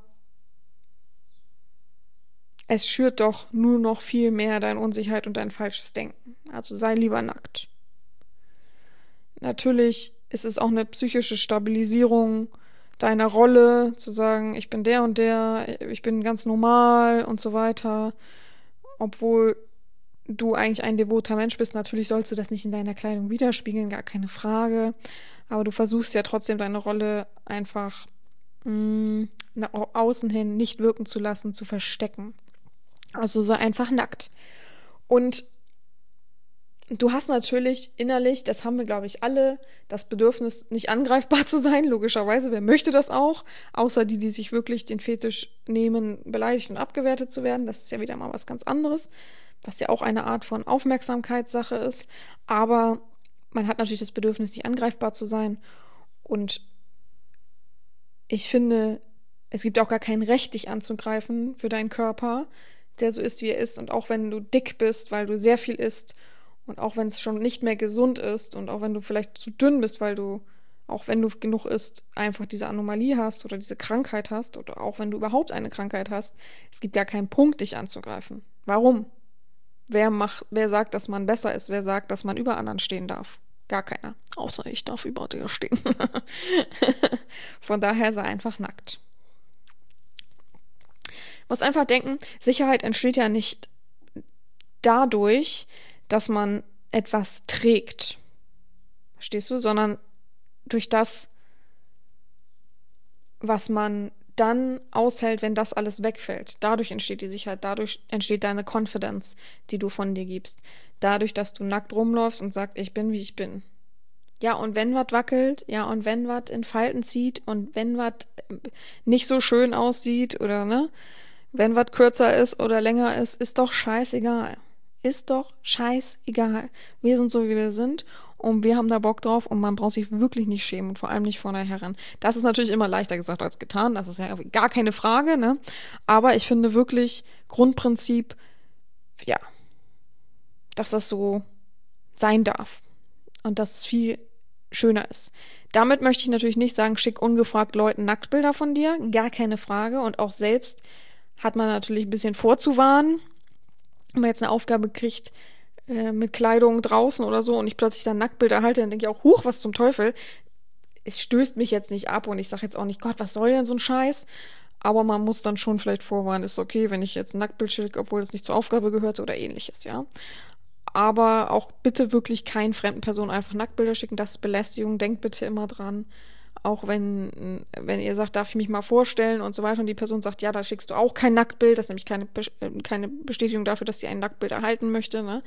Speaker 1: es schürt doch nur noch viel mehr deine Unsicherheit und dein falsches Denken. Also sei lieber nackt. Natürlich ist es auch eine psychische Stabilisierung deiner Rolle, zu sagen, ich bin der und der, ich bin ganz normal und so weiter. Obwohl du eigentlich ein devoter Mensch bist, natürlich sollst du das nicht in deiner Kleidung widerspiegeln, gar keine Frage. Aber du versuchst ja trotzdem deine Rolle einfach mh, nach außen hin nicht wirken zu lassen, zu verstecken. Also sei einfach nackt. Und du hast natürlich innerlich, das haben wir, glaube ich, alle, das Bedürfnis, nicht angreifbar zu sein, logischerweise. Wer möchte das auch? Außer die, die sich wirklich den Fetisch nehmen, beleidigt und abgewertet zu werden. Das ist ja wieder mal was ganz anderes, was ja auch eine Art von Aufmerksamkeitssache ist. Aber man hat natürlich das Bedürfnis, nicht angreifbar zu sein. Und ich finde, es gibt auch gar kein Recht, dich anzugreifen für deinen Körper, der so ist, wie er ist. Und auch wenn du dick bist, weil du sehr viel isst, und auch wenn es schon nicht mehr gesund ist und auch wenn du vielleicht zu dünn bist, weil du, auch wenn du genug isst, einfach diese Anomalie hast oder diese Krankheit hast oder auch wenn du überhaupt eine Krankheit hast, es gibt gar keinen Punkt, dich anzugreifen. Warum? Wer macht, wer sagt, dass man besser ist? Wer sagt, dass man über anderen stehen darf? Gar keiner. Außer ich darf über dir stehen. Von daher sei einfach nackt. Muss einfach denken, Sicherheit entsteht ja nicht dadurch, dass man etwas trägt, verstehst du, sondern durch das, was man dann aushält, wenn das alles wegfällt. Dadurch entsteht die Sicherheit, dadurch entsteht deine Confidence, die du von dir gibst. Dadurch, dass du nackt rumläufst und sagst, ich bin, wie ich bin. Ja, und wenn was wackelt, ja, und wenn was in Falten zieht und wenn was nicht so schön aussieht oder, ne, wenn was kürzer ist oder länger ist, ist doch scheißegal. Ist doch scheißegal. Wir sind so, wie wir sind und wir haben da Bock drauf und man braucht sich wirklich nicht schämen und vor allem nicht vor einer Herrin. Das ist natürlich immer leichter gesagt als getan, das ist ja gar keine Frage, ne? Aber ich finde wirklich Grundprinzip, ja, dass das so sein darf und dass es viel schöner ist. Damit möchte ich natürlich nicht sagen, schick ungefragt Leuten Nacktbilder von dir, gar keine Frage und auch selbst hat man natürlich ein bisschen vorzuwarnen, wenn man jetzt eine Aufgabe kriegt äh, mit Kleidung draußen oder so und ich plötzlich dann Nacktbilder halte, dann denke ich auch, huch, was zum Teufel. Es stößt mich jetzt nicht ab und ich sage jetzt auch nicht, Gott, was soll denn so ein Scheiß? Aber man muss dann schon vielleicht vorwarnen, ist okay, wenn ich jetzt ein Nacktbild schicke, obwohl das nicht zur Aufgabe gehört oder ähnliches, ja. Aber auch bitte wirklich keinen fremden Personen einfach Nacktbilder schicken, das ist Belästigung, denkt bitte immer dran. Auch wenn, wenn ihr sagt, darf ich mich mal vorstellen und so weiter und die Person sagt, ja, da schickst du auch kein Nacktbild, das ist nämlich keine, keine Bestätigung dafür, dass sie ein Nacktbild erhalten möchte, ne?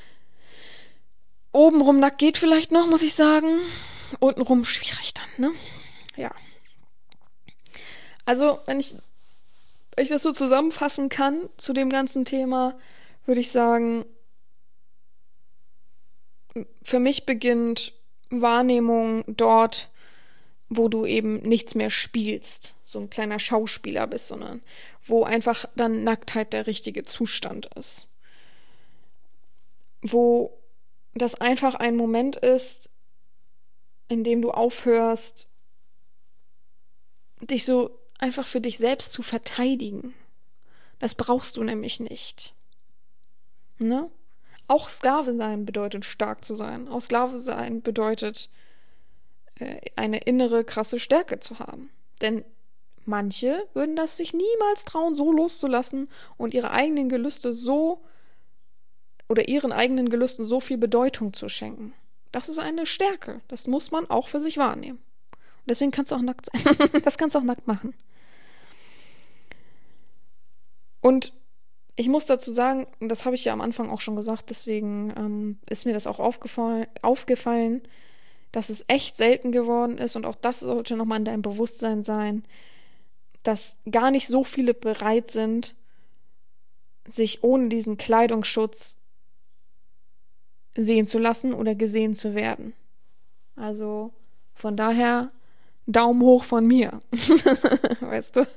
Speaker 1: Obenrum nackt geht vielleicht noch, muss ich sagen. Untenrum schwierig dann, ne? Ja. Also, wenn ich, wenn ich das so zusammenfassen kann zu dem ganzen Thema, würde ich sagen, für mich beginnt Wahrnehmung dort, wo du eben nichts mehr spielst, so ein kleiner Schauspieler bist, sondern wo einfach dann Nacktheit der richtige Zustand ist. Wo das einfach ein Moment ist, in dem du aufhörst, dich so einfach für dich selbst zu verteidigen. Das brauchst du nämlich nicht. Ne? Auch Sklave sein bedeutet stark zu sein. Auch Sklave sein bedeutet äh, eine innere krasse Stärke zu haben. Denn manche würden das sich niemals trauen, so loszulassen und ihre eigenen Gelüste so oder ihren eigenen Gelüsten so viel Bedeutung zu schenken. Das ist eine Stärke. Das muss man auch für sich wahrnehmen. Und deswegen kannst du auch nackt sein. Das kannst du auch nackt machen. Und ich muss dazu sagen, und das habe ich ja am Anfang auch schon gesagt, deswegen ähm, ist mir das auch aufgefallen, aufgefallen, dass es echt selten geworden ist und auch das sollte nochmal in deinem Bewusstsein sein, dass gar nicht so viele bereit sind, sich ohne diesen Kleidungsschutz sehen zu lassen oder gesehen zu werden. Also von daher Daumen hoch von mir. Weißt du?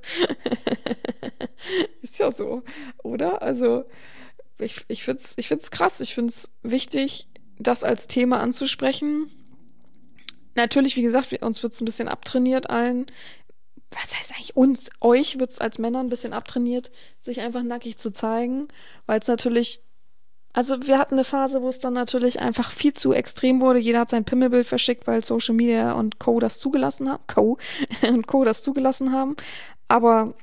Speaker 1: Ist ja so, oder? Also ich, ich finde es ich find's krass, ich finde es wichtig, das als Thema anzusprechen. Natürlich, wie gesagt, uns wird es ein bisschen abtrainiert allen. Was heißt eigentlich uns? Euch wird es als Männer ein bisschen abtrainiert, sich einfach nackig zu zeigen, weil es natürlich, also wir hatten eine Phase, wo es dann natürlich einfach viel zu extrem wurde. Jeder hat sein Pimmelbild verschickt, weil Social Media und Co. das zugelassen haben. Co. und Co. das zugelassen haben. Aber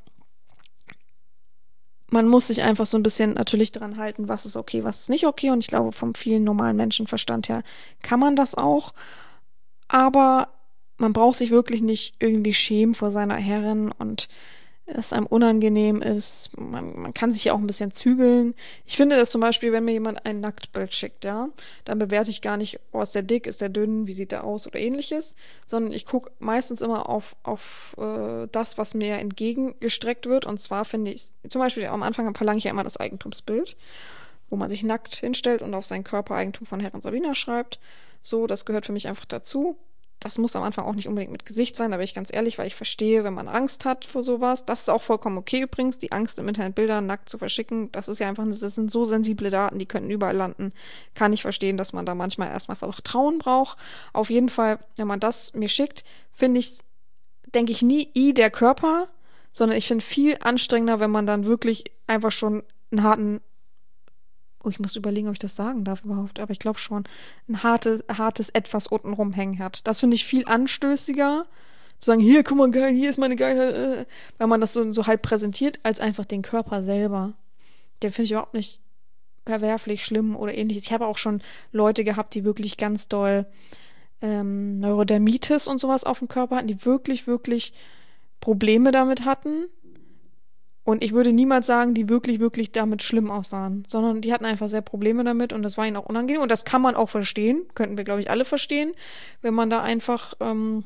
Speaker 1: man muss sich einfach so ein bisschen natürlich dran halten, was ist okay, was ist nicht okay. Und ich glaube, vom vielen normalen Menschenverstand her kann man das auch. Aber man braucht sich wirklich nicht irgendwie schämen vor seiner Herrin und es einem unangenehm ist. Man, man kann sich ja auch ein bisschen zügeln. Ich finde das zum Beispiel, wenn mir jemand ein Nacktbild schickt, ja, dann bewerte ich gar nicht, oh, ist der dick, ist der dünn, wie sieht der aus oder ähnliches, sondern ich gucke meistens immer auf, auf äh, das, was mir entgegengestreckt wird. Und zwar finde ich, zum Beispiel am Anfang verlange ich ja immer das Eigentumsbild, wo man sich nackt hinstellt und auf sein Körpereigentum von Herrin Sabina schreibt. So, das gehört für mich einfach dazu. Das muss am Anfang auch nicht unbedingt mit Gesicht sein, da bin ich ganz ehrlich, weil ich verstehe, wenn man Angst hat vor sowas. Das ist auch vollkommen okay übrigens, die Angst im Internet Bilder nackt zu verschicken. Das ist ja einfach, das sind so sensible Daten, die könnten überall landen. Kann ich verstehen, dass man da manchmal erstmal Vertrauen braucht. Auf jeden Fall, wenn man das mir schickt, finde ich, denke ich nie, i der Körper, sondern ich finde viel anstrengender, wenn man dann wirklich einfach schon einen harten, oh, ich muss überlegen, ob ich das sagen darf überhaupt, aber ich glaube schon, ein hartes, hartes Etwas unten rumhängen hat. Das finde ich viel anstößiger, zu sagen, hier, guck mal, geil, hier ist meine Geilheit, äh, wenn man das so, so halt präsentiert, als einfach den Körper selber. Den finde ich überhaupt nicht verwerflich, schlimm oder ähnliches. Ich habe auch schon Leute gehabt, die wirklich ganz doll ähm, Neurodermitis und sowas auf dem Körper hatten, die wirklich, wirklich Probleme damit hatten. Und ich würde niemals sagen, die wirklich, wirklich damit schlimm aussahen, sondern die hatten einfach sehr Probleme damit und das war ihnen auch unangenehm. Und das kann man auch verstehen, könnten wir, glaube ich, alle verstehen, wenn man da einfach ähm,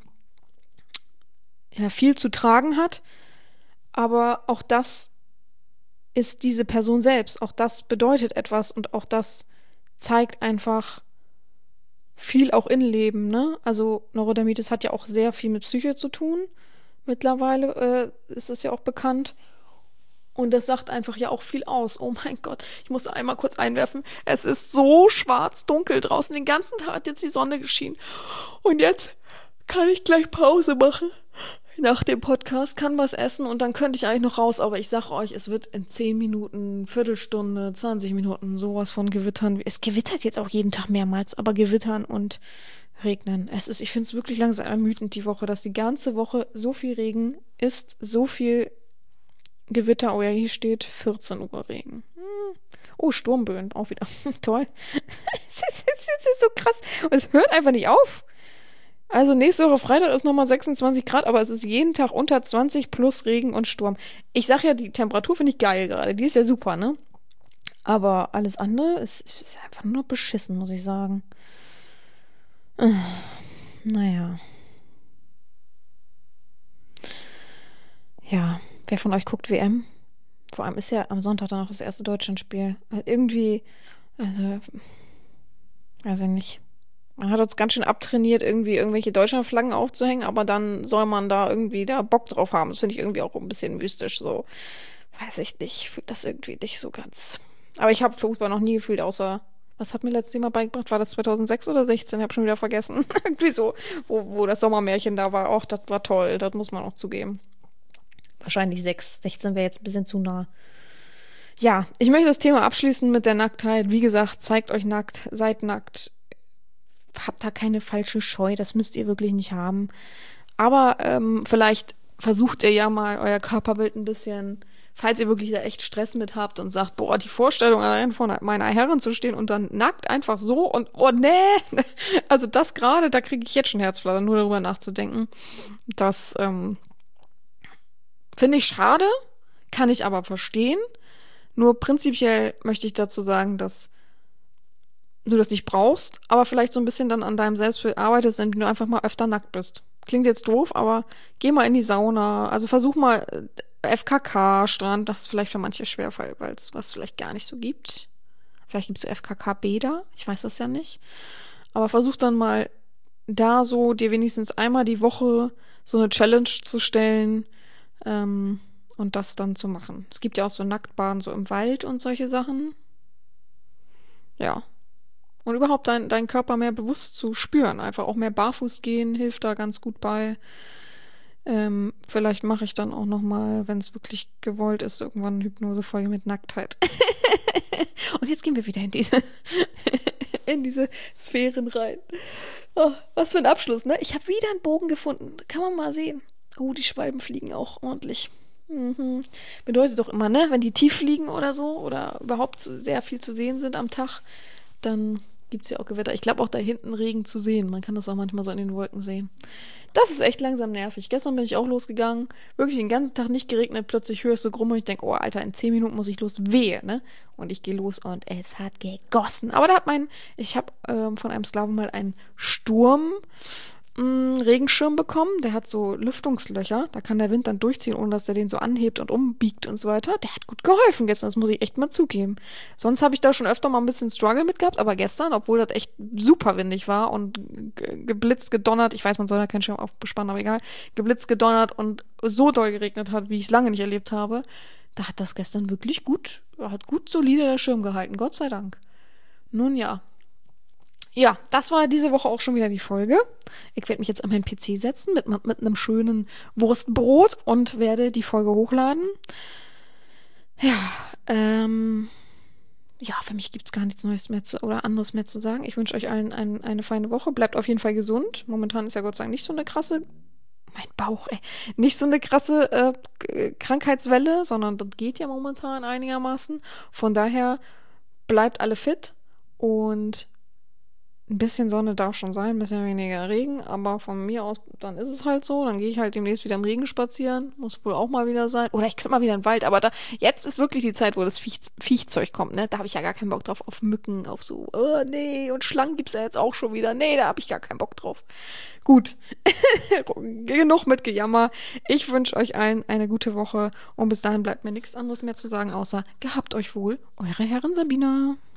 Speaker 1: ja, viel zu tragen hat. Aber auch das ist diese Person selbst. Auch das bedeutet etwas und auch das zeigt einfach viel auch im Leben, ne? Also Neurodermitis hat ja auch sehr viel mit Psyche zu tun. Mittlerweile äh, ist es ja auch bekannt. Und das sagt einfach ja auch viel aus. Oh mein Gott, ich muss einmal kurz einwerfen. Es ist so schwarz-dunkel draußen. Den ganzen Tag hat jetzt die Sonne geschienen. Und jetzt kann ich gleich Pause machen. Nach dem Podcast kann was essen und dann könnte ich eigentlich noch raus. Aber ich sag euch, es wird in zehn Minuten, Viertelstunde, zwanzig Minuten sowas von gewittern. Es gewittert jetzt auch jeden Tag mehrmals, aber gewittern und regnen. Es ist, ich finde es wirklich langsam ermüdend die Woche, dass die ganze Woche so viel Regen ist, so viel Gewitter, oh ja, hier steht vierzehn Uhr Regen. Hm. Oh, Sturmböen, auch wieder. Toll. Es ist, es ist so krass. Und es hört einfach nicht auf. Also nächste Woche Freitag ist nochmal sechsundzwanzig Grad, aber es ist jeden Tag unter zwanzig plus Regen und Sturm. Ich sag ja, die Temperatur finde ich geil gerade. Die ist ja super, ne? Aber alles andere ist, ist einfach nur beschissen, muss ich sagen. Naja. Ja, wer von euch guckt W M? Vor allem ist ja am Sonntag dann noch das erste Deutschlandspiel. Also irgendwie, also, weiß ich nicht. Man hat uns ganz schön abtrainiert, irgendwie irgendwelche Deutschlandflaggen aufzuhängen, aber dann soll man da irgendwie da Bock drauf haben. Das finde ich irgendwie auch ein bisschen mystisch, so. Weiß ich nicht, ich fühle das irgendwie nicht so ganz. Aber ich habe Fußball noch nie gefühlt, außer, was hat mir letztes Mal beigebracht? War das zweitausendsechs oder sechzehn? Ich habe schon wieder vergessen. Irgendwie so, wo, wo das Sommermärchen da war. Auch das war toll, das muss man auch zugeben. Wahrscheinlich sechs, sechzehn wäre jetzt ein bisschen zu nah. Ja, ich möchte das Thema abschließen mit der Nacktheit. Wie gesagt, zeigt euch nackt, seid nackt. Habt da keine falsche Scheu, das müsst ihr wirklich nicht haben. Aber ähm, vielleicht versucht ihr ja mal euer Körperbild ein bisschen, falls ihr wirklich da echt Stress mit habt und sagt, boah, die Vorstellung allein vor meiner Herrin zu stehen und dann nackt einfach so und oh nee, also das gerade, da kriege ich jetzt schon Herzflattern, nur darüber nachzudenken. Das ähm, finde ich schade, kann ich aber verstehen. Nur prinzipiell möchte ich dazu sagen, dass du das nicht brauchst, aber vielleicht so ein bisschen dann an deinem Selbstbild arbeitest, indem du einfach mal öfter nackt bist. Klingt jetzt doof, aber geh mal in die Sauna. Also versuch mal äh, F K K-Strand. Das ist vielleicht für manche schwer, weil es was vielleicht gar nicht so gibt. Vielleicht gibt es so F K K-Bäder. Ich weiß das ja nicht. Aber versuch dann mal da so dir wenigstens einmal die Woche so eine Challenge zu stellen ähm, und das dann zu machen. Es gibt ja auch so Nacktbaden so im Wald und solche Sachen. Ja. Und überhaupt dein, deinen Körper mehr bewusst zu spüren. Einfach auch mehr barfuß gehen hilft da ganz gut bei. Ähm, vielleicht mache ich dann auch nochmal, wenn es wirklich gewollt ist, irgendwann eine Hypnosefolge mit Nacktheit. Und jetzt gehen wir wieder in diese, in diese Sphären rein. Oh, was für ein Abschluss, ne? Ich habe wieder einen Bogen gefunden. Kann man mal sehen. Oh, die Schwalben fliegen auch ordentlich. Mhm. Bedeutet doch immer, ne? Wenn die tief fliegen oder so oder überhaupt so sehr viel zu sehen sind am Tag, dann gibt es ja auch Gewitter. Ich glaube auch da hinten Regen zu sehen. Man kann das auch manchmal so in den Wolken sehen. Das ist echt langsam nervig. Gestern bin ich auch losgegangen. Wirklich den ganzen Tag nicht geregnet. Plötzlich höre ich so Grumm und ich denke, oh Alter, in zehn Minuten muss ich los. Wehe, ne? Und ich gehe los und es hat gegossen. Aber da hat mein, ich habe ähm, von einem Sklaven mal einen Sturm mh, Regenschirm bekommen. Der hat so Lüftungslöcher. Da kann der Wind dann durchziehen, ohne dass der den so anhebt und umbiegt und so weiter. Der hat gut geholfen gestern. Das muss ich echt mal zugeben. Sonst habe ich da schon öfter mal ein bisschen Struggle mit gehabt. Aber gestern, obwohl das echt super windig war und ge- geblitzt, gedonnert, ich weiß, man soll da keinen Schirm aufbespannen, aber egal, geblitzt, gedonnert und so doll geregnet hat, wie ich es lange nicht erlebt habe, da hat das gestern wirklich gut, hat gut solide der Schirm gehalten. Gott sei Dank. Nun ja. Ja, das war diese Woche auch schon wieder die Folge. Ich werde mich jetzt an meinen P C setzen mit, mit einem schönen Wurstbrot und werde die Folge hochladen. Ja, ähm, ja, für mich gibt's gar nichts Neues mehr zu, oder anderes mehr zu sagen. Ich wünsche euch allen ein, eine feine Woche. Bleibt auf jeden Fall gesund. Momentan ist ja Gott sei Dank nicht so eine krasse, mein Bauch, ey, nicht so eine krasse äh, Krankheitswelle, sondern das geht ja momentan einigermaßen. Von daher bleibt alle fit und ein bisschen Sonne darf schon sein, ein bisschen weniger Regen, aber von mir aus, dann ist es halt so, dann gehe ich halt demnächst wieder im Regen spazieren, muss wohl auch mal wieder sein, oder ich könnte mal wieder in den Wald, aber da, jetzt ist wirklich die Zeit, wo das Viech, Viechzeug kommt, ne, da habe ich ja gar keinen Bock drauf, auf Mücken, auf so, oh nee, und Schlangen gibt's ja jetzt auch schon wieder, nee, da habe ich gar keinen Bock drauf. Gut, genug mit Gejammer, ich wünsche euch allen eine gute Woche und bis dahin bleibt mir nichts anderes mehr zu sagen, außer gehabt euch wohl, eure Herren Sabina.